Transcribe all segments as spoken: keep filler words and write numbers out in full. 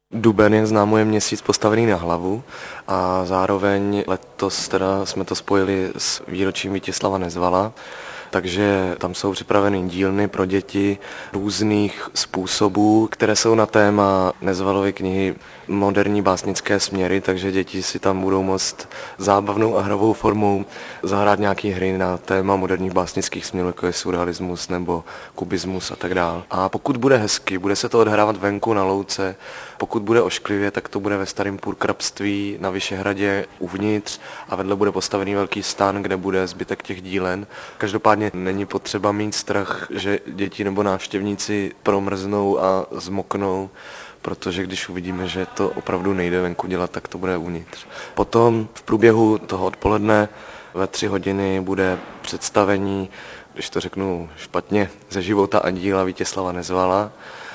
Duben, jak známo, je měsíc postavený na hlavu a zároveň letos teda jsme to spojili s výročím Vítězslava Nezvala, takže tam jsou připraveny dílny pro děti různých způsobů, které jsou na téma Nezvalovy knihy Moderní básnické směry, takže děti si tam budou moct zábavnou a hravou formou zahrát nějaké hry na téma moderních básnických směrů, jako je surrealismus nebo kubismus a tak dále. A pokud bude hezky, bude se to odhrávat venku na louce, pokud bude ošklivě, tak to bude ve starém purkrabství na Vyšehradě uvnitř a vedle bude postavený velký stan, kde bude zbytek těch dílen. Každopádně není potřeba mít strach, že děti nebo návštěvníci promrznou a zmoknou, protože když uvidíme, že to opravdu nejde venku dělat, tak to bude uvnitř. Potom v průběhu toho odpoledne ve tři hodiny bude představení, když to řeknu špatně, ze života a díla Vítězslava Nezvala.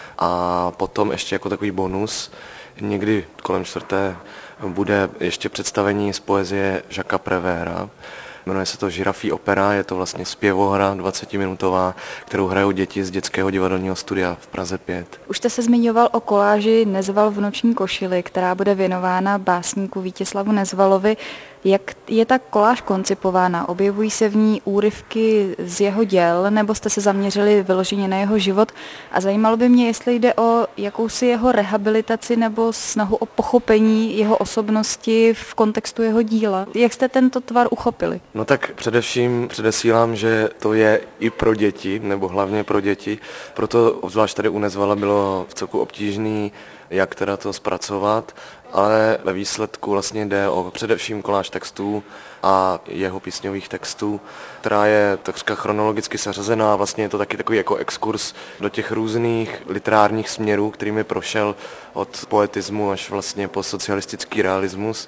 A potom ještě jako takový bonus, někdy kolem čtvrté bude ještě představení z poezie Jacquesa Prévéra. Jmenuje se to Žirafí opera, je to vlastně zpěvohra dvacetiminutová, kterou hrajou děti z dětského divadelního studia v Praze pět. Už jste se zmiňoval o koláži Nezval v noční košili, která bude věnována básníku Vítězslavu Nezvalovi. Jak je ta koláž koncipována? Objevují se v ní úryvky z jeho děl, nebo jste se zaměřili vyloženě na jeho život? A zajímalo by mě, jestli jde o jakousi jeho rehabilitaci nebo snahu o pochopení jeho osobnosti v kontextu jeho díla. Jak jste tento tvar uchopili? No tak především předesílám, že to je i pro děti, nebo hlavně pro děti. Proto obzvlášť tady u Nezvala bylo vcelku obtížný, jak teda to zpracovat, ale ve výsledku vlastně jde o především koláž textů a jeho písňových textů, která je takřka chronologicky seřazená. Vlastně je to taky takový jako exkurs do těch různých literárních směrů, kterými prošel od poetismu až vlastně po socialistický realismus.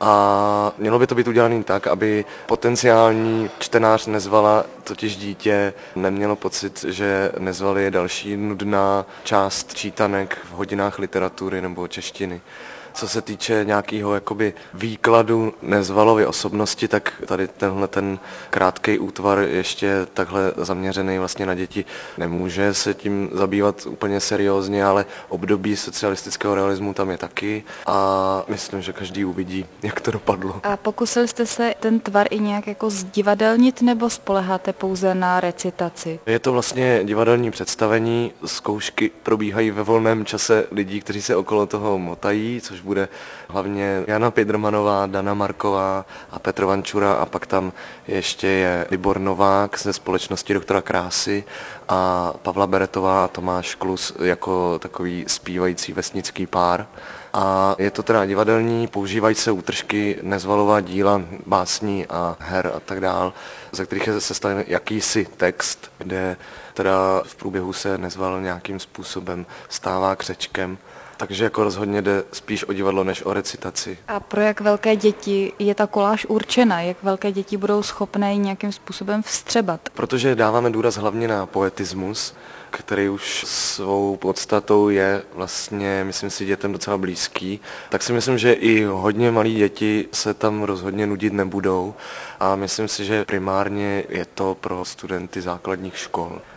A mělo by to být udělané tak, aby potenciální čtenář Nezvala, totiž dítě, nemělo pocit, že Nezval je další nudná část čítanek v hodinách literatury nebo češtiny. Co se týče nějakého jakoby výkladu Nezvalovy osobnosti, tak tady tenhle ten krátký útvar ještě takhle zaměřený vlastně na děti nemůže se tím zabývat úplně seriózně, ale období socialistického realismu tam je taky a myslím, že každý uvidí, jak to dopadlo. A pokusil jste se ten tvar i nějak jako zdivadelnit nebo spoléháte pouze na recitaci? Je to vlastně divadelní představení, zkoušky probíhají ve volném čase lidí, kteří se okolo toho motají, což bude hlavně Jana Pidrmanová, Dana Marková a Petr Vančura a pak tam ještě je Libor Novák ze společnosti Doktora Krásy a Pavla Beretová a Tomáš Klus jako takový zpívající vesnický pár. A je to teda divadelní, používají se útržky Nezvalova díla, básní a her a tak dál, ze kterých je sestaven jakýsi text, kde teda v průběhu se Nezval nějakým způsobem stává křečkem. Takže jako rozhodně jde spíš o divadlo než o recitaci. A pro jak velké děti je ta koláž určena? Jak velké děti budou schopné ji nějakým způsobem vstřebat? Protože dáváme důraz hlavně na poetismus, který už svou podstatou je vlastně, myslím si, dětem docela blízký, tak si myslím, že i hodně malí děti se tam rozhodně nudit nebudou a myslím si, že primárně je to pro studenty základních škol.